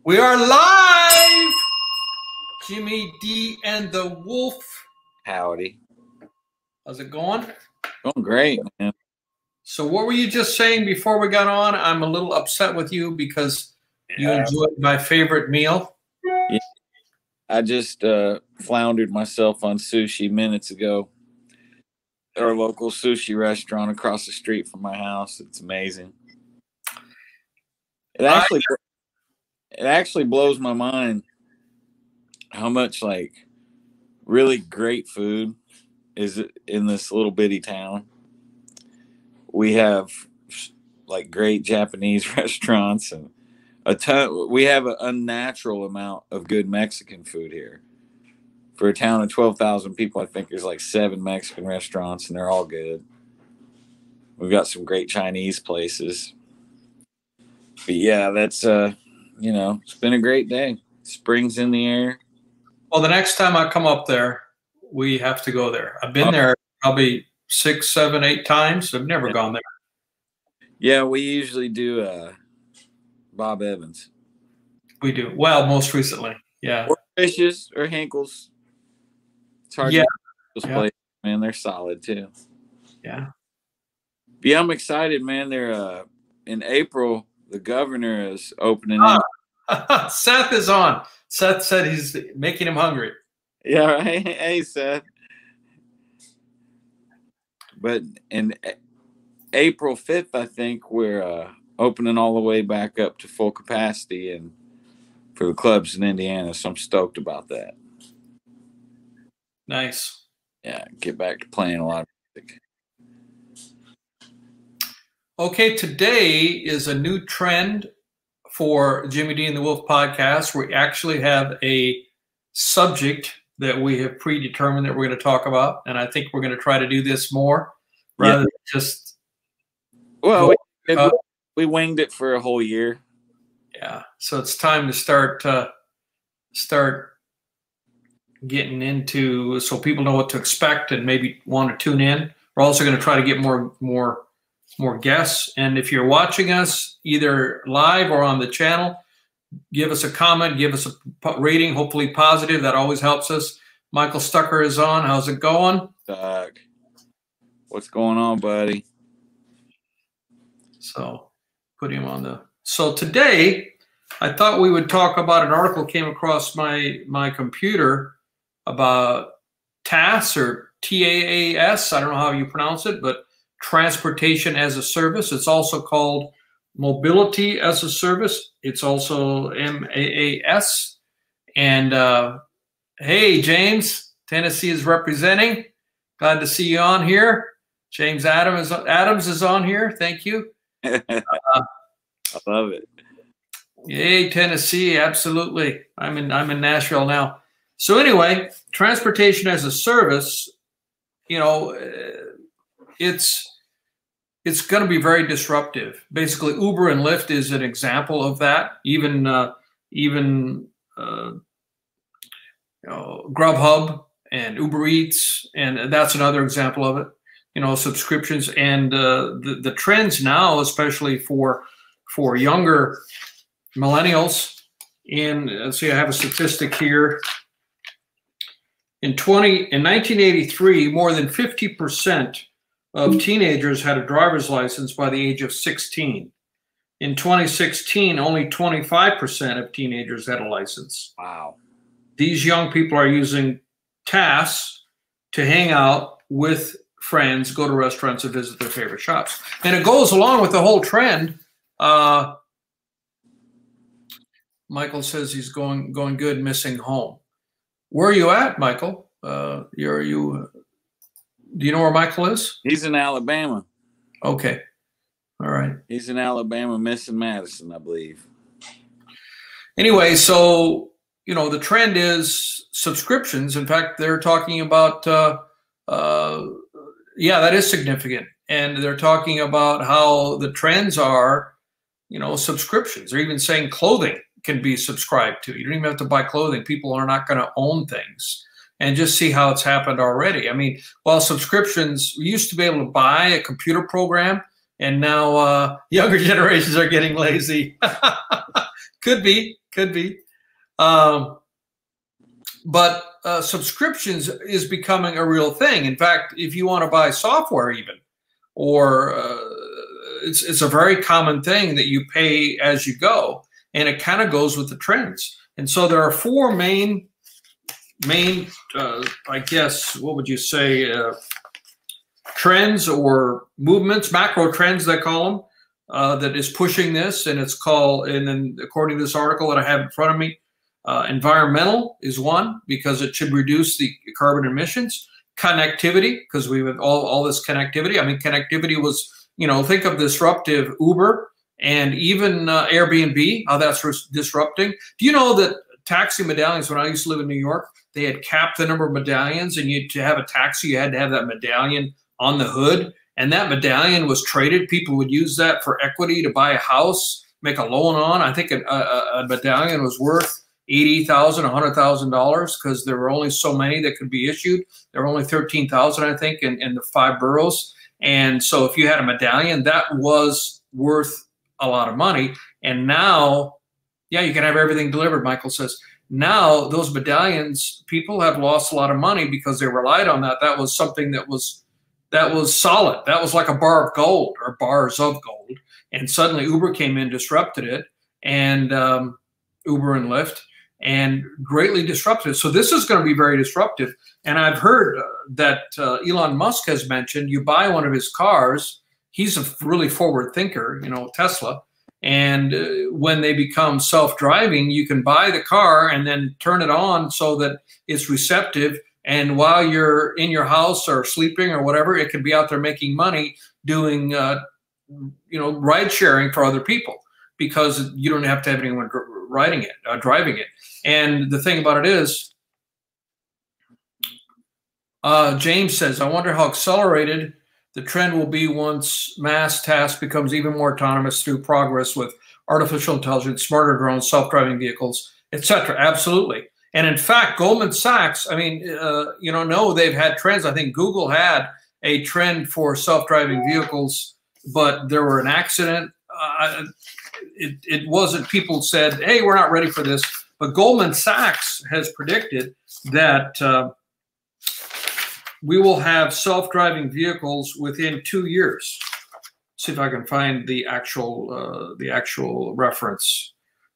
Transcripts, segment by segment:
We are live! Jimmy D and the Wolf. Howdy. How's it going? Going great, man. So what were you just saying before we got on? I'm a little upset with you because you enjoyed my favorite meal. Yeah. I just floundered myself on sushi minutes ago. Our local sushi restaurant across the street from my house. It's amazing. It actually blows my mind how much like really great food is in this little bitty town. We have like great Japanese restaurants and a ton. We have an unnatural amount of good Mexican food here. For a town of 12,000 people, I think there's like 7 Mexican restaurants, and they're all good. We've got some great Chinese places. But yeah, that's it's been a great day. Spring's in the air. Well, the next time I come up there, we have to go there. I've been there probably 6, 7, 8 times. I've never gone there. Yeah, we usually do Bob Evans. We do. Well, most recently. Yeah. Or Fishes or Henkel's. It's hard to those places, man. They're solid too. Yeah. But yeah, I'm excited, man. They're in April, the governor is opening Seth is on. Seth said he's making him hungry. Yeah, right. Hey, Seth. But in April 5th, I think we're opening all the way back up to full capacity and for the clubs in Indiana. So I'm stoked about that. Nice. Yeah, get back to playing a lot of music. Okay, today is a new trend for Jimmy D and the Wolf podcast. We actually have a subject that we have predetermined that we're going to talk about, and I think we're going to try to do this more rather than just. Well, we winged it for a whole year. Yeah, so it's time to start getting into so people know what to expect and maybe want to tune in. We're also going to try to get more guests. And if you're watching us either live or on the channel, give us a comment, give us a rating, hopefully positive. That always helps us. Michael Stucker is on. How's it going? Doug, what's going on, buddy? So put him on the. So today, I thought we would talk about an article came across my computer about TAS or TAAS. I don't know how you pronounce it, but Transportation as a Service. It's also called Mobility as a Service. It's also MAAS. And hey, James, Tennessee is representing. Glad to see you on here. James Adams is on here. Thank you. I love it. Yay, Tennessee! Absolutely. I'm in Nashville now. So anyway, Transportation as a Service. It's going to be very disruptive. Basically, Uber and Lyft is an example of that. Even Grubhub and Uber Eats, and that's another example of it. Subscriptions and the trends now, especially for younger millennials. Let's see, I have a statistic here. In 1983, more than 50% of teenagers had a driver's license by the age of 16. In 2016, only 25% of teenagers had a license. Wow. These young people are using TAS to hang out with friends, go to restaurants, and visit their favorite shops. And it goes along with the whole trend. Michael says he's going good, missing home. Where are you at, Michael? Do you know where Michael is? He's in Alabama. Okay. All right. He's in Alabama, missing Madison, I believe. Anyway, so, the trend is subscriptions. In fact, they're talking about, that is significant. And they're talking about how the trends are, subscriptions. They're even saying clothing can be subscribed to. You don't even have to buy clothing. People are not going to own things. And just see how it's happened already. I mean, while subscriptions, we used to be able to buy a computer program and now younger generations are getting lazy. Could be. But subscriptions is becoming a real thing. In fact, if you want to buy software even, or it's a very common thing that you pay as you go, and it kind of goes with the trends. And so there are four main I guess, what would you say, trends or movements, macro trends they call them, that is pushing this. And it's called, and then according to this article that I have in front of me, environmental is one, because it should reduce the carbon emissions. Connectivity, because we have all this connectivity. I mean, connectivity was, think of disruptive Uber and even Airbnb, how that's disrupting. Do you know that taxi medallions, when I used to live in New York, they had capped the number of medallions, and to have a taxi, you had to have that medallion on the hood, and that medallion was traded. People would use that for equity to buy a house, make a loan on. I think a medallion was worth $80,000, $100,000, because there were only so many that could be issued. There were only 13,000, I think, in the 5 boroughs. And so if you had a medallion, that was worth a lot of money. And now, yeah, you can have everything delivered, Michael says. Now those medallions, people have lost a lot of money because they relied on that. That was something that was solid. That was like a bar of gold or bars of gold. And suddenly Uber came in, disrupted it, and Uber and Lyft, and greatly disrupted it. So this is going to be very disruptive. And I've heard that Elon Musk has mentioned, you buy one of his cars, he's a really forward thinker, Tesla. And when they become self-driving, you can buy the car and then turn it on so that it's receptive. And while you're in your house or sleeping or whatever, it can be out there making money doing, ride sharing for other people, because you don't have to have anyone driving it. And the thing about it is, James says, I wonder how accelerated the trend will be once mass task becomes even more autonomous through progress with artificial intelligence, smarter drones, self-driving vehicles, etc. Absolutely. And in fact, Goldman Sachs, no, they've had trends. I think Google had a trend for self-driving vehicles, but there were an accident. It wasn't, people said, hey, we're not ready for this. But Goldman Sachs has predicted that we will have self-driving vehicles within 2 years. See if I can find the actual reference.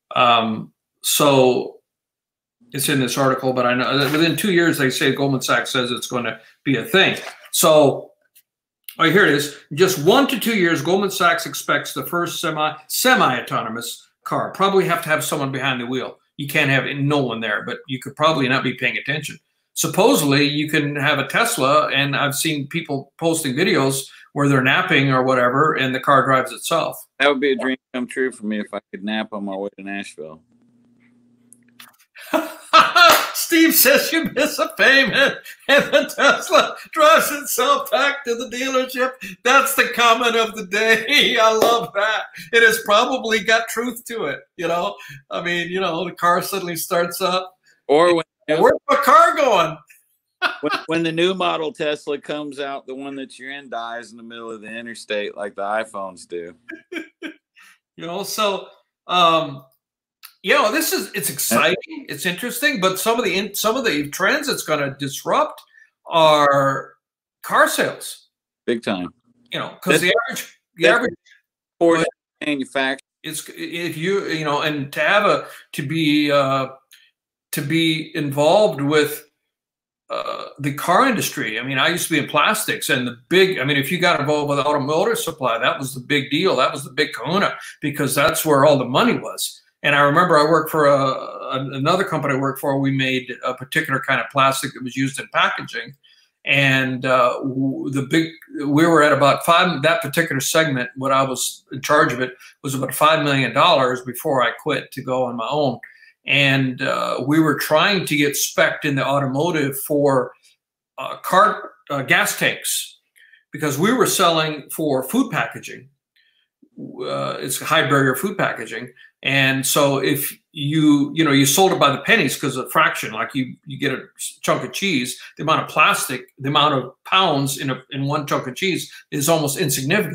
So it's in this article, but I know that within 2 years, they say Goldman Sachs says it's going to be a thing. So here it is. Just 1 to 2 years, Goldman Sachs expects the first semi-autonomous car. Probably have to have someone behind the wheel. You can't have no one there, but you could probably not be paying attention. Supposedly, you can have a Tesla, and I've seen people posting videos where they're napping or whatever, and the car drives itself. That would be a dream come true for me if I could nap on my way to Nashville. Steve says you miss a payment, and the Tesla drives itself back to the dealership. That's the comment of the day. I love that. It has probably got truth to it. The car suddenly starts up. Or when where's my car going? when the new model Tesla comes out, the one that you're in dies in the middle of the interstate like the iPhones do. It's exciting, it's interesting, but some of the trends it's going to disrupt are car sales. Big time. Because the average manufacturer, it's, if and to be involved with the car industry. I mean, I used to be in plastics, and if you got involved with automotive supply, that was the big deal. That was the big kahuna, because that's where all the money was. And I remember I worked for another company I worked for. We made a particular kind of plastic that was used in packaging. And we were at about that particular segment, when I was in charge of it, was about $5 million before I quit to go on my own. And we were trying to get spec'd in the automotive for gas tanks, because we were selling for food packaging. It's high barrier food packaging. And so if you sold it by the pennies, because of fraction, like you get a chunk of cheese, the amount of plastic, the amount of pounds in one chunk of cheese is almost insignificant.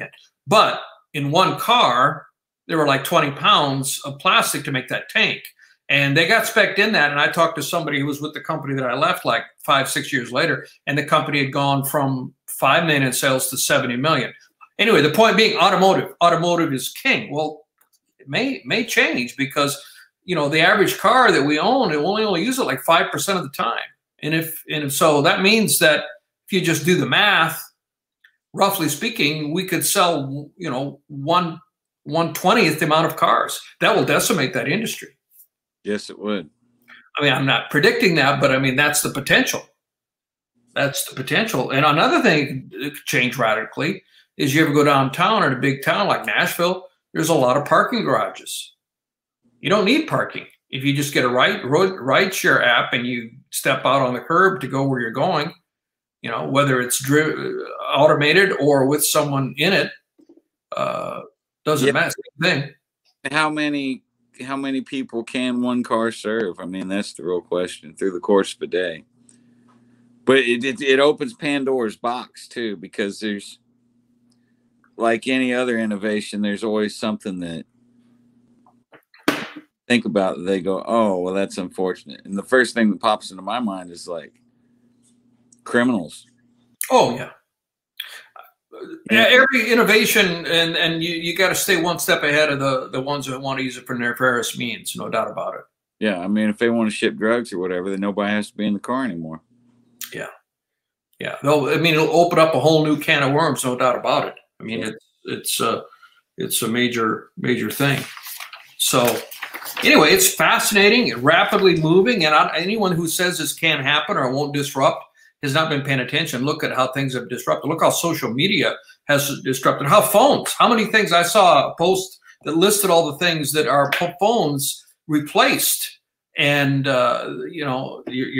But in one car, there were like 20 pounds of plastic to make that tank. And they got spec'd in that. And I talked to somebody who was with the company that I left like 5-6 years later, and the company had gone from 5 million in sales to 70 million. Anyway, the point being, automotive is king. Well, it may change because, you know, the average car that we own, it will only use it like 5% of the time. And if so that means that if you just do the math, roughly speaking, we could sell, you know, 1/20th the amount of cars. That will decimate that industry. Yes, it would. I mean, I'm not predicting that, but I mean, that's the potential. That's the potential. And another thing that could change radically is you ever go downtown in a big town like Nashville, there's a lot of parking garages. You don't need parking. If you just get a ride share app and you step out on the curb to go where you're going, you know, whether it's automated or with someone in it, doesn't matter. Same thing. How many people can one car serve? I mean, that's the real question through the course of a day. But it opens Pandora's box too, because there's, like any other innovation, there's always something that think about, they go, oh, well, that's unfortunate. And the first thing that pops into my mind is like criminals. Oh yeah. Yeah, every innovation, and you got to stay one step ahead of the ones that want to use it for nefarious means, no doubt about it. Yeah, I mean, if they want to ship drugs or whatever, then nobody has to be in the car anymore. Yeah, yeah. It'll open up a whole new can of worms, no doubt about it. I mean, it's a major thing. So anyway, it's fascinating, rapidly moving, and anyone who says this can't happen or it won't disrupt has not been paying attention. Look at how things have disrupted. Look how social media has disrupted. How phones. How many things I saw a post that listed all the things that our phones replaced. And you know,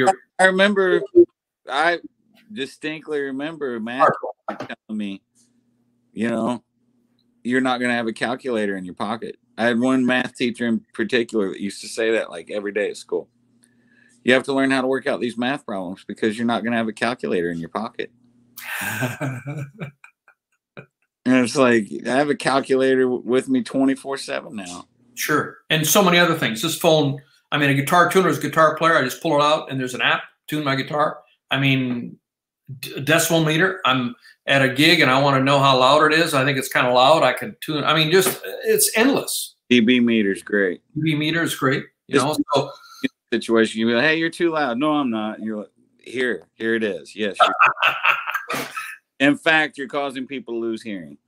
I distinctly remember Matt telling me, you know, you're not going to have a calculator in your pocket. I had one math teacher in particular that used to say that like every day at school. You have to learn how to work out these math problems because you're not going to have a calculator in your pocket. And it's like, I have a calculator with me 24/7 now. Sure. And so many other things. This phone, I mean, a guitar tuner is a guitar player. I just pull it out and there's an app, tune my guitar. I mean, decimal meter. I'm at a gig and I want to know how loud it is. I think it's kind of loud. I can tune. I mean, just, it's endless. dB meter is great. dB meter is great. You know, so situation, you be like, hey, you're too loud. No, I'm not. And you're like, here it is. Yes. In fact, you're causing people to lose hearing.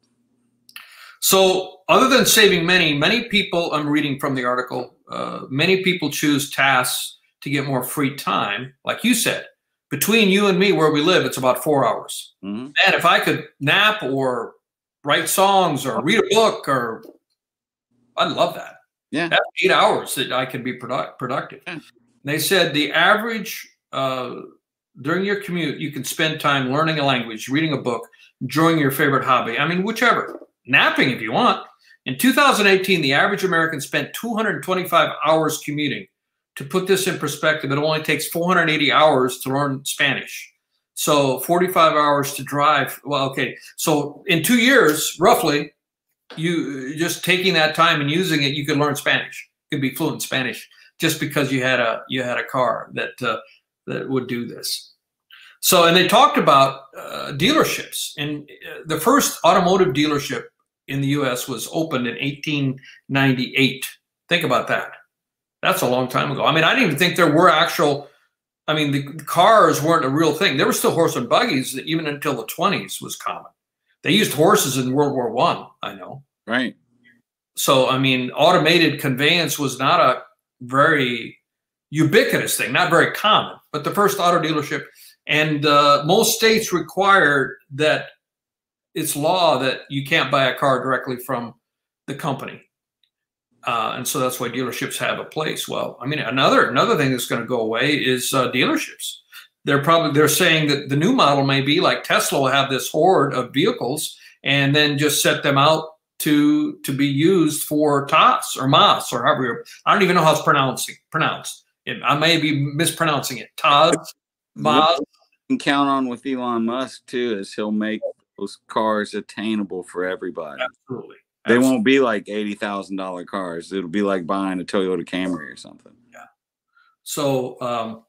So other than saving many people, I'm reading from the article, many people choose tasks to get more free time. Like you said, between you and me where we live, it's about 4 hours. Mm-hmm. And if I could nap or write songs or read a book, or I'd love that. Yeah, that's 8 hours that I can be productive. Yeah. They said the average during your commute, you can spend time learning a language, reading a book, enjoying your favorite hobby. I mean, whichever. Napping if you want. In 2018, the average American spent 225 hours commuting. To put this in perspective, it only takes 480 hours to learn Spanish. So 45 hours to drive. Well, okay. So in 2 years, roughly, you just taking that time and using it, you could learn Spanish. You could be fluent in Spanish just because you had a car that would do this. So, and they talked about dealerships, and the first automotive dealership in the U.S. was opened in 1898. Think about that. That's a long time ago. I mean, I didn't even think there were actual. I mean, the cars weren't a real thing. There were still horse and buggies that even until the 20s was common. They used horses in World War I know. Right. So, I mean, automated conveyance was not a very ubiquitous thing, not very common. But the first auto dealership, and most states require that it's law that you can't buy a car directly from the company. And so that's why dealerships have a place. Well, I mean, another thing that's going to go away is dealerships. They're saying that the new model may be like Tesla will have this horde of vehicles and then just set them out to be used for TOS or MOS or however. I don't even know how it's pronounced. I may be mispronouncing it. TOS, MOS. You can count on with Elon Musk too, is he'll make those cars attainable for everybody. Absolutely. They won't be like $80,000 cars. It'll be like buying a Toyota Camry or something. Yeah. So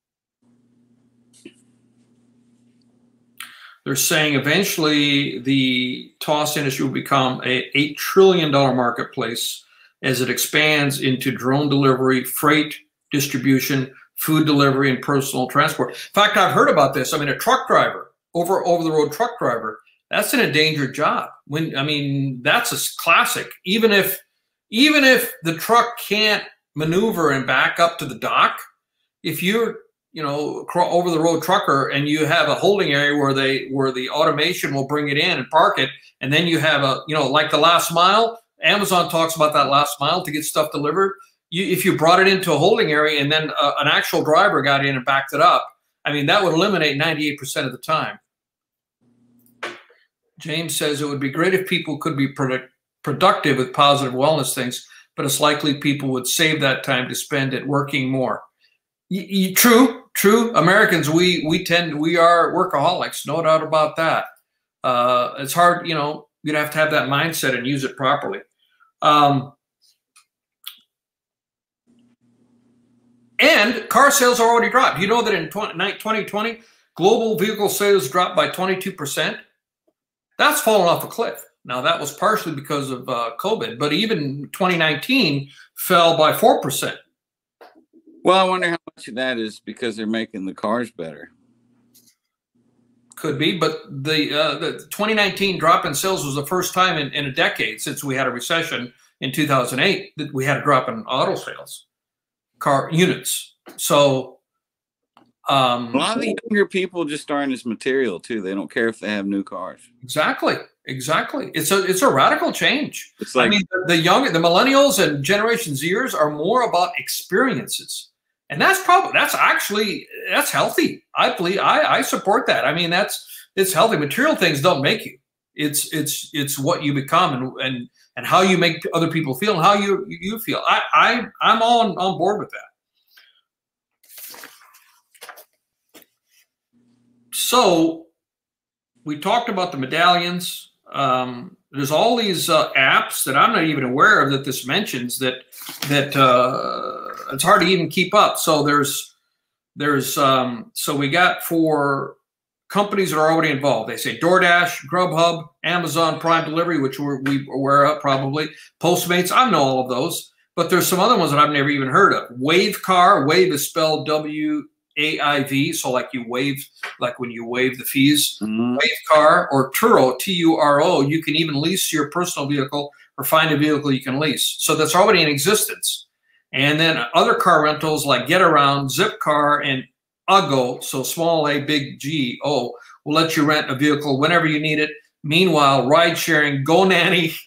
they're saying eventually the TOS industry will become a $8 trillion marketplace as it expands into drone delivery, freight distribution, food delivery, and personal transport. In fact, I've heard about this. I mean, a truck driver, over the road truck driver, that's an endangered job. That's a classic. Even if the truck can't maneuver and back up to the dock, if you're over the road trucker and you have a holding area where the automation will bring it in and park it, and then you have like the last mile. Amazon talks about that last mile to get stuff delivered. If you brought it into a holding area and then an actual driver got in and backed it up, that would eliminate 98% of the time. James says it would be great if people could be productive with positive wellness things, but it's likely people would save that time to spend it working more. True. Americans, we are workaholics, no doubt about that. It's hard, you'd have to have that mindset and use it properly. And car sales are already dropped. You know that in 2020, global vehicle sales dropped by 22%. That's fallen off a cliff. Now, that was partially because of COVID, but even 2019 fell by 4%. Well, I wonder how much of that is because they're making the cars better. Could be, but the 2019 drop in sales was the first time in a decade since we had a recession in 2008 that we had a drop in auto sales, car units. So a lot of the younger people just aren't as material too. They don't care if they have new cars. Exactly. It's a radical change. It's like, the millennials and Generation Zers are more about experiences. And that's healthy. I believe I support that. It's healthy. Material things don't make you. It's what you become and how you make other people feel and how you feel. I'm on board with that. So we talked about the medallions. There's all these apps that I'm not even aware of that this mentions that it's hard to even keep up. So so we got for companies that are already involved. They say DoorDash, Grubhub, Amazon Prime Delivery, which we're aware of probably, Postmates. I know all of those, but there's some other ones that I've never even heard of. Wavecar. Wave is spelled WAIV, so like when you waive the fees. Mm-hmm. Wavecar or Turo, Turo. You can even lease your personal vehicle or find a vehicle you can lease. So that's already in existence. And then other car rentals like GetAround, Zipcar, and Uggo, so small A, big G, O, will let you rent a vehicle whenever you need it. Meanwhile, ride sharing, GoNanny,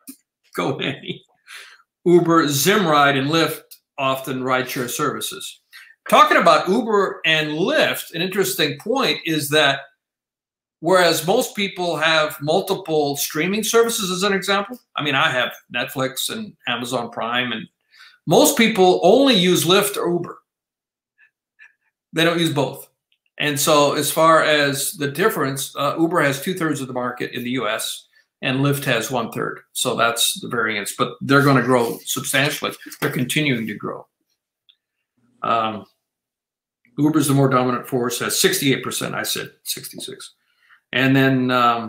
Uber, Zimride, and Lyft often rideshare services. Talking about Uber and Lyft, an interesting point is that whereas most people have multiple streaming services, as an example, I have Netflix and Amazon Prime, and most people only use Lyft or Uber. They don't use both. And so as far as the difference, Uber has 2/3 of the market in the US and Lyft has 1/3. So that's the variance, but they're going to grow substantially. They're continuing to grow. Uber's the more dominant force, has 68%. I said 66. And then,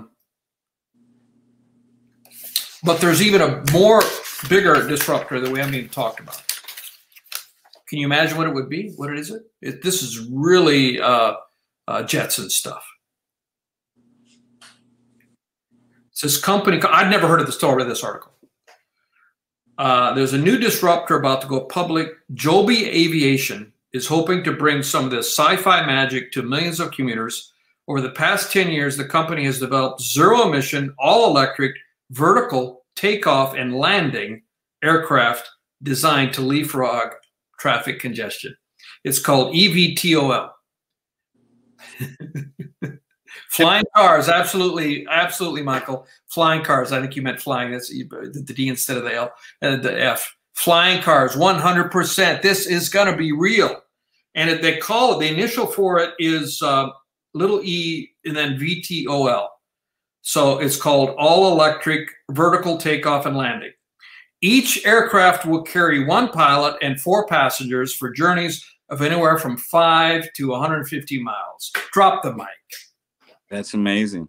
but there's even a bigger disruptor that we haven't even talked about. Can you imagine what it would be? What is it? This is really Jetson stuff. It's this company. I'd never heard of the story of this article. There's a new disruptor about to go public. Joby Aviation is hoping to bring some of this sci-fi magic to millions of commuters. Over the past 10 years, the company has developed zero-emission, all-electric, vertical takeoff and landing aircraft designed to leapfrog traffic congestion. It's called eVTOL. Flying cars, absolutely, Michael. Flying cars. I think you meant flying. That's the D instead of the L and the F. Flying cars, 100%. This is going to be real. And they call it, the initial for it is little e and then VTOL. So it's called All Electric Vertical Takeoff and Landing. Each aircraft will carry one pilot and 4 passengers for journeys of anywhere from 5 to 150 miles. Drop the mic. That's amazing.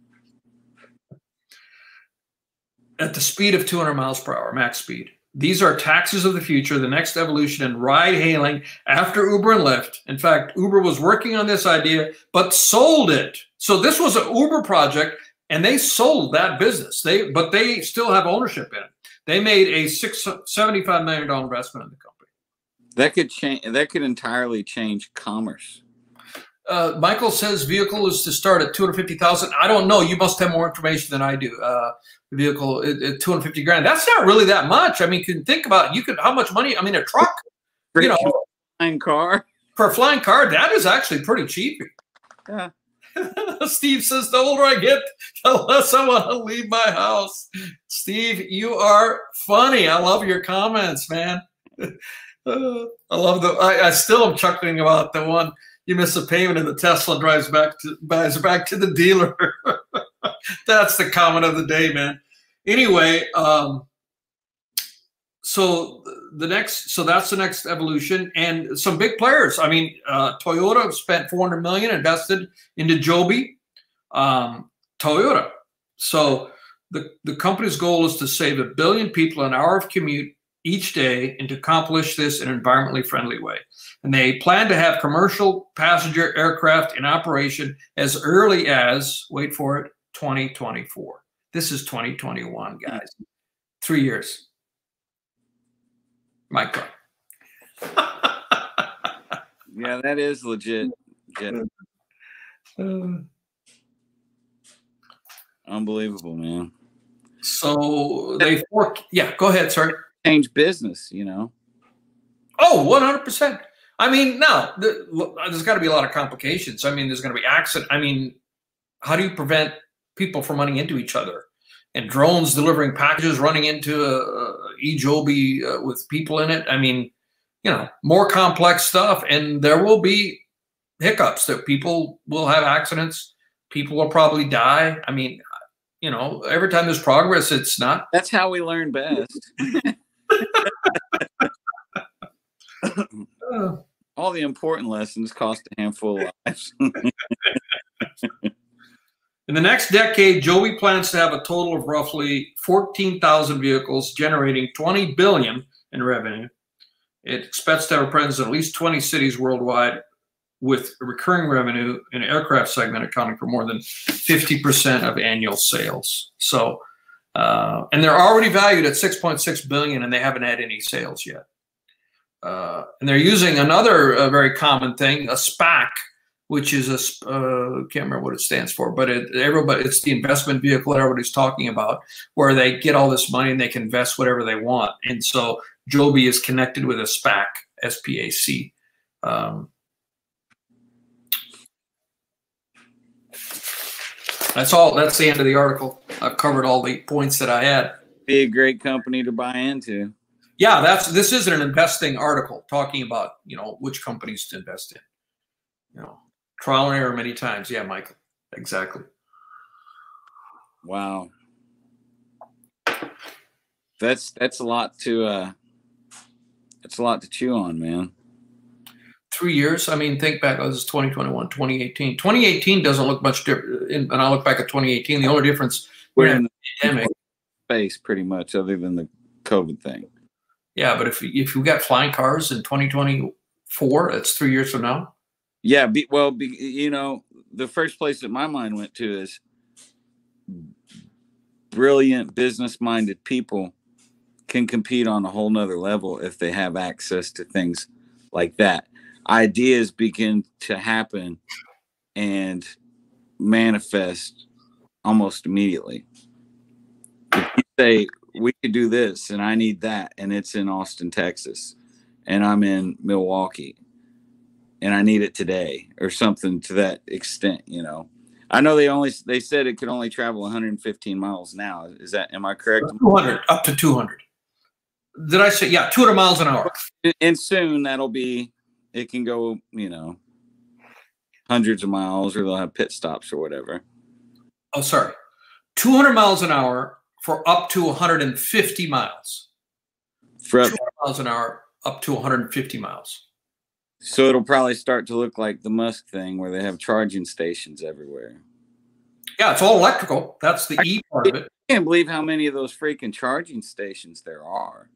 At the speed of 200 miles per hour, max speed. These are taxis of the future, the next evolution in ride hailing after Uber and Lyft. In fact, Uber was working on this idea, but sold it. So this was an Uber project, and they sold that business. But they still have ownership in it. They made a $75 million investment in the company. That could change. That could entirely change commerce. Michael says vehicle is to start at 250,000. I don't know. You must have more information than I do. Vehicle at 250 grand. That's not really that much. I mean, you can think about how much money. I mean, a truck. For a flying car. For a flying car, that is actually pretty cheap. Yeah. Steve says, the older I get, the less I want to leave my house. Steve, you are funny. I love your comments, man. I love I still am chuckling about the one. You miss a payment and the Tesla buys back to the dealer. That's the comment of the day, man. Anyway, so that's the next evolution, and some big players. I mean, Toyota spent $400 million invested into Joby. Toyota. So the company's goal is to save 1 billion people an hour of commute each day, and to accomplish this in an environmentally friendly way. And they plan to have commercial passenger aircraft in operation as early as, wait for it, 2024. This is 2021, guys. 3 years. Michael. Yeah, that is legit. Unbelievable, man. So they fork. Yeah, go ahead, sorry. Change business, you know. Oh, 100%. I mean, now there's got to be a lot of complications. I mean, there's going to be accident. I mean, how do you prevent people from running into each other? And drones delivering packages running into e-Joby with people in it. I mean, you know, more complex stuff, and there will be hiccups. That people will have accidents. People will probably die. I mean, you know, every time there's progress, it's not. That's how we learn best. All the important lessons cost a handful of lives. In the next decade, Joby plans to have a total of roughly 14,000 vehicles, generating $20 billion in revenue. It expects to have a presence in at least 20 cities worldwide, with recurring revenue in the aircraft segment accounting for more than 50% of annual sales. So, and they're already valued at $6.6 billion, and they haven't had any sales yet. And they're using another very common thing, a SPAC, which is can't remember what it stands for, but it's the investment vehicle that everybody's talking about, where they get all this money and they can invest whatever they want. And so Joby is connected with a SPAC, SPAC. That's all. That's the end of the article. I've covered all the points that I had. Be a great company to buy into. Yeah, this isn't an investing article talking about, you know, which companies to invest in. You know, trial and error many times. Yeah, Michael. Exactly. Wow. That's a lot to chew on, man. 3 years. I mean, think back. This is 2021, 2018. 2018 doesn't look much different. And I look back at 2018. The only difference, we're in the pandemic space, pretty much, other than the COVID thing. Yeah, but if you got flying cars in 2024, that's 3 years from now. Yeah, you know, the first place that my mind went to is brilliant, business-minded people can compete on a whole nother level if they have access to things like that. Ideas begin to happen and manifest almost immediately. If you say, we could do this, and I need that, and it's in Austin, Texas, and I'm in Milwaukee, and I need it today, or something to that extent, you know. I know they said it could only travel 115 miles now. Am I correct? 200, up to 200. Did I say, yeah, 200 miles an hour. And soon it can go, you know, hundreds of miles, or they'll have pit stops or whatever. Oh, sorry. 200 miles an hour for up to 150 miles. For 200 miles an hour up to 150 miles. So it'll probably start to look like the Musk thing where they have charging stations everywhere. Yeah, it's all electrical. That's the E part of it. I can't believe how many of those freaking charging stations there are.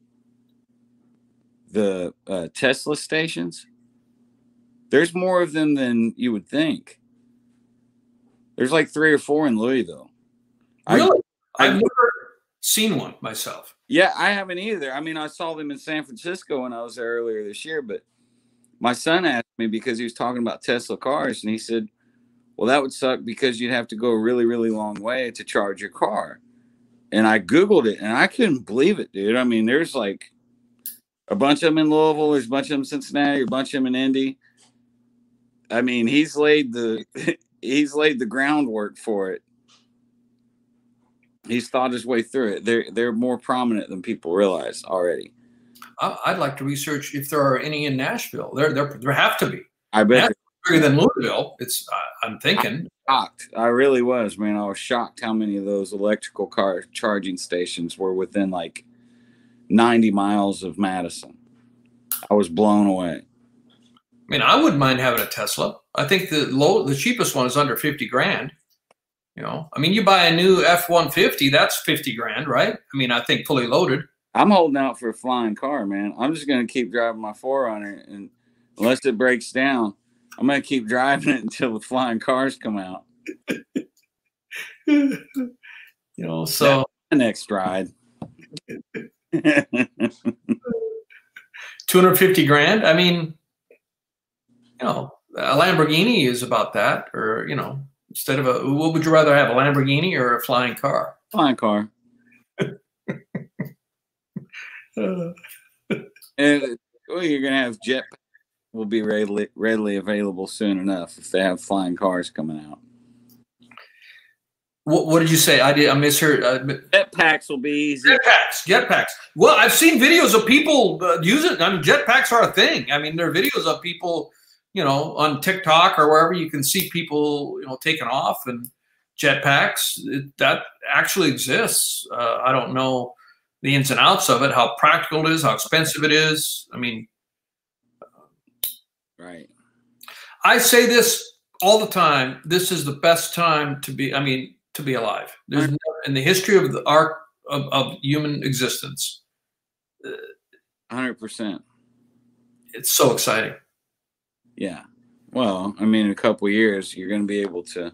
The Tesla stations, there's more of them than you would think. There's like 3 or 4 in Louisville. Really? I've never seen one myself. Yeah, I haven't either. I mean, I saw them in San Francisco when I was there earlier this year, but my son asked me because he was talking about Tesla cars, and he said, well, that would suck because you'd have to go a really, really long way to charge your car. And I Googled it, and I couldn't believe it, dude. I mean, there's like a bunch of them in Louisville, there's a bunch of them in Cincinnati, a bunch of them in Indy. I mean, he's laid the groundwork for it. He's thought his way through it. They're more prominent than people realize already. I'd like to research if there are any in Nashville. There have to be. I bet bigger than Louisville. It's I'm thinking. Shocked. I really was, man. I was shocked how many of those electrical car charging stations were within like 90 miles of Madison. I was blown away. I mean, I wouldn't mind having a Tesla. I think the cheapest one is under 50 grand. You know, I mean, you buy a new F-150, that's 50 grand, right? I mean, I think fully loaded. I'm holding out for a flying car, man. I'm just going to keep driving my 4Runner, and unless it breaks down, I'm going to keep driving it until the flying cars come out. You know, so that's my next ride. 250 grand. I mean, you know, a Lamborghini is about that, or, you know, instead of what would you rather have, a Lamborghini or a flying car? Flying car. And well, you're going to have jetpack will be readily available soon enough if they have flying cars coming out. What did you say? I misheard. Jetpacks will be easy. Jetpacks. Well, I've seen videos of people use it. I mean, jetpacks are a thing. I mean, there are videos of people, you know, on TikTok or wherever you can see people, you know, taking off and jetpacks. That actually exists. I don't know the ins and outs of it, how practical it is, how expensive it is. I mean, right. I say this all the time. This is the best time to be. I mean, to be alive. There's never, in the history of the arc of human existence. 100%. It's so exciting. Yeah. Well, I mean, in a couple of years, you're going to be able to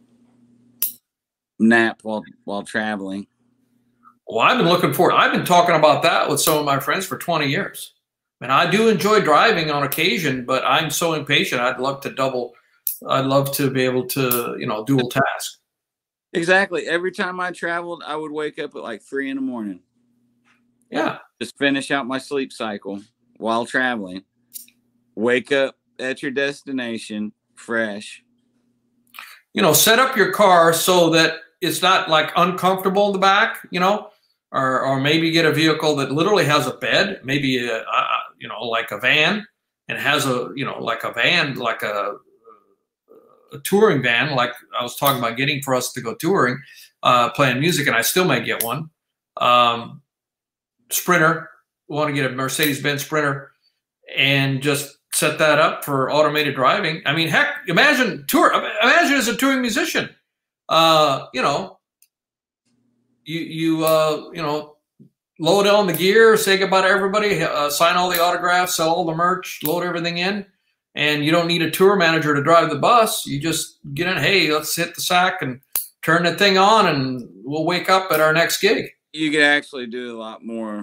nap while traveling. Well, I've been looking forward. I've been talking about that with some of my friends for 20 years. And I do enjoy driving on occasion, but I'm so impatient. I'd love to be able to, you know, dual task. Exactly. Every time I traveled, I would wake up at like 3 a.m. Yeah. Just finish out my sleep cycle while traveling. Wake up at your destination fresh. You know, set up your car so that it's not like uncomfortable in the back, you know, or maybe get a vehicle that literally has a bed, maybe you know, like a van, and has a, you know, like a van, like a touring van, like I was talking about getting for us to go touring, playing music, and I still may get one. Sprinter, want to get a Mercedes-Benz Sprinter, and just set that up for automated driving. I mean, heck, imagine as a touring musician, you know, you know, load on the gear, say goodbye to everybody, sign all the autographs, sell all the merch, load everything in, and you don't need a tour manager to drive the bus. You just get in, hey, let's hit the sack and turn the thing on, and we'll wake up at our next gig. You could actually do a lot more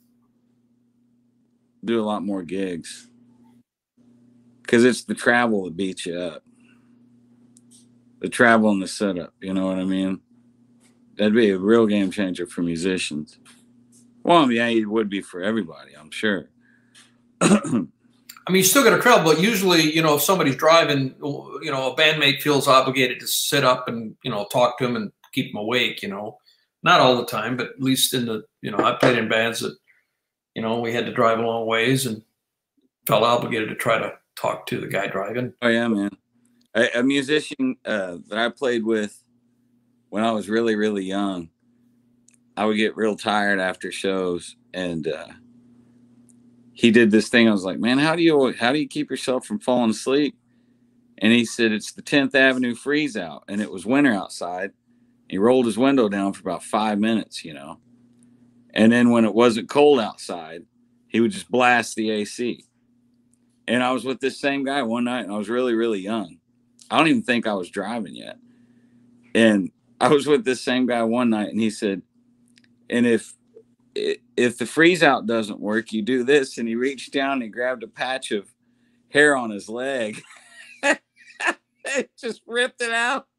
gigs, because it's the travel that beats you up. The travel and the setup, you know what I mean? That'd be a real game changer for musicians. Well, yeah, it would be for everybody, I'm sure. I mean, you still got to travel, but usually, you know, if somebody's driving, you know, a bandmate feels obligated to sit up and, you know, talk to him and keep him awake, you know. Not all the time, but at least in the, you know, I played in bands that, you know, we had to drive a long ways and felt obligated to try to talk to the guy driving. Oh, yeah, man. A musician that I played with when I was really, really young, I would get real tired after shows, and he did this thing. I was like, man, how do you keep yourself from falling asleep? And he said, it's the 10th Avenue freeze out, and it was winter outside. He rolled his window down for about 5 minutes, and then when it wasn't cold outside, he would just blast the AC. And I was with this same guy one night, and I was really, really young. I don't even think I was driving yet. And I was with this same guy one night, and he said, and if the freeze out doesn't work, you do this. And he reached down and he grabbed a patch of hair on his leg. It just ripped it out.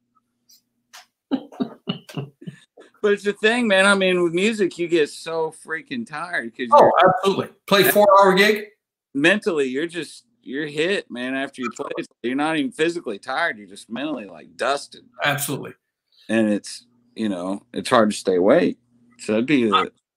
But it's the thing, man. I mean, with music, you get so freaking tired because absolutely. Play 4-hour gig. Mentally, you're hit, man. After you play, you're not even physically tired. You're just mentally like dusted. Absolutely. And it's it's hard to stay awake. So that'd be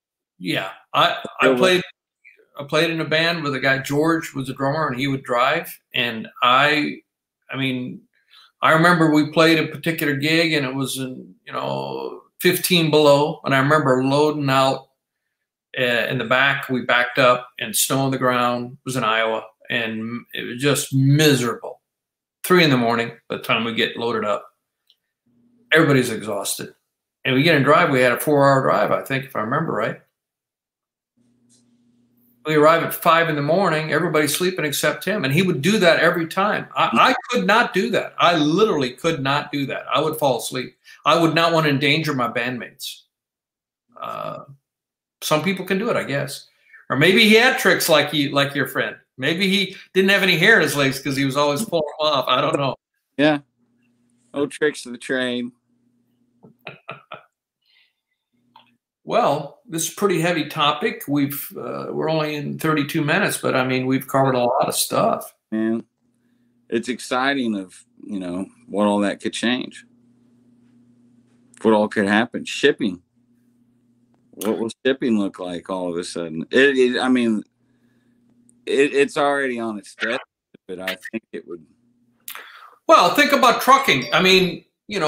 I played in a band with a guy. George was a drummer, and he would drive. And I remember we played a particular gig, and it was in 15 below, and I remember loading out in the back. We backed up, and snow on the ground. It was in Iowa, and it was just miserable. 3 a.m. by the time we get loaded up. Everybody's exhausted. And we get in drive. We had a 4-hour drive, I think, if I remember right. We arrive at 5 a.m. Everybody's sleeping except him. And he would do that every time. I could not do that. I literally could not do that. I would fall asleep. I would not want to endanger my bandmates. Some people can do it, I guess. Or maybe he had tricks like your friend. Maybe he didn't have any hair in his legs because he was always pulling them off. I don't know. Yeah. Old tricks of the trade. Well, this is a pretty heavy topic. We're only in 32 minutes, but I mean, we've covered a lot of stuff. Man, it's exciting of, what all that could change. What all could happen. Shipping. What will shipping look like all of a sudden? It's already on its deathbed, but I think it would. Well, think about trucking. I mean,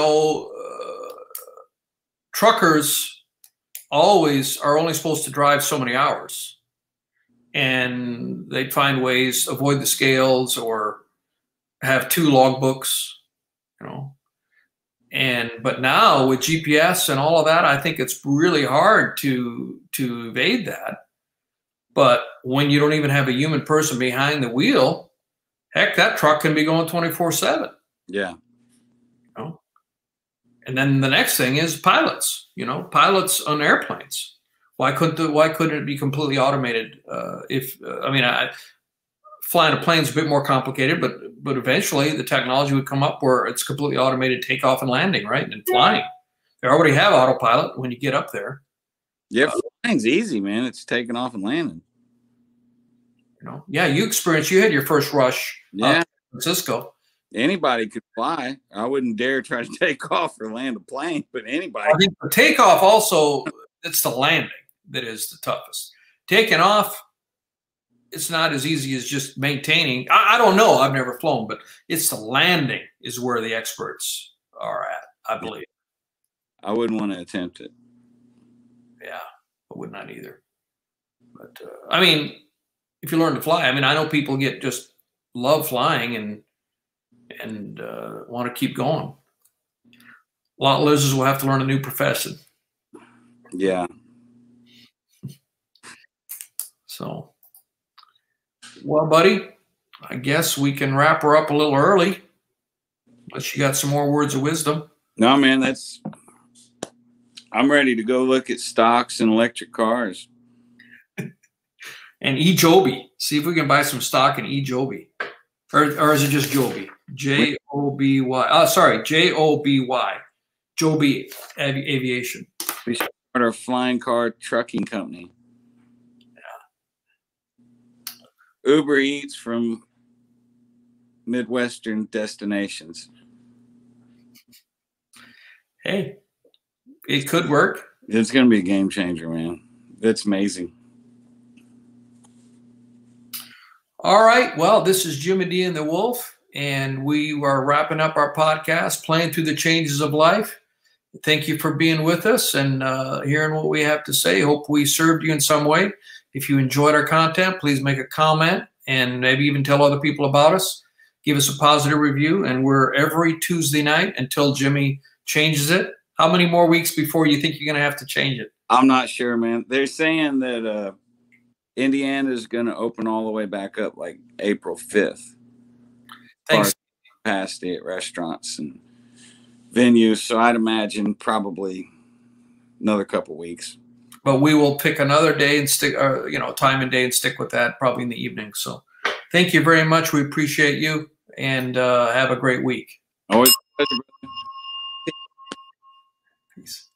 truckers always are only supposed to drive so many hours, and they'd find ways to avoid the scales or have 2 logbooks, but now with GPS and all of that, I think it's really hard to evade that. But when you don't even have a human person behind the wheel, heck, that truck can be going 24/7. Yeah. And then the next thing is pilots. Pilots on airplanes. Why couldn't it be completely automated? Flying a plane is a bit more complicated, but eventually the technology would come up where it's completely automated takeoff and landing, right? And flying. They already have autopilot when you get up there. Yeah, flying's easy, man. It's taking off and landing. You had your first rush. Yeah. San Francisco. Anybody could fly. I wouldn't dare try to take off or land a plane, but anybody. I think the takeoff also, it's the landing that is the toughest. Taking off, it's not as easy as just maintaining. I don't know. I've never flown, but it's the landing is where the experts are at, I believe. I wouldn't want to attempt it. Yeah, I would not either. But, if you learn to fly, I know people just love flying and want to keep going. A lot of losers will have to learn a new profession. Yeah. So, well, buddy, I guess we can wrap her up a little early. Unless you got some more words of wisdom. No, man, I'm ready to go look at stocks and electric cars. And eJoby. See if we can buy some stock in eJoby. Or is it just Joby? Joby. Sorry, Joby. Joby Aviation. We start our flying car trucking company. Yeah. Uber Eats from Midwestern destinations. Hey, it could work. It's going to be a game changer, man. That's amazing. All right. Well, this is Jimmy D and the Wolf, and we are wrapping up our podcast, Playing Through the Changes of Life. thank you for being with us and hearing what we have to say. Hope we served you in some way. If you enjoyed our content, please make a comment and maybe even tell other people about us. Give us a positive review. And we're every Tuesday night until Jimmy changes it. How many more weeks before you think you're going to have to change it? I'm not sure, man. They're saying that Indiana is going to open all the way back up like April 5th. Thanks. Capacity at restaurants and venues. So I'd imagine probably another couple weeks. But we will pick another day and stick, time and day and stick with that probably in the evening. So thank you very much. We appreciate you and have a great week. Always. Peace.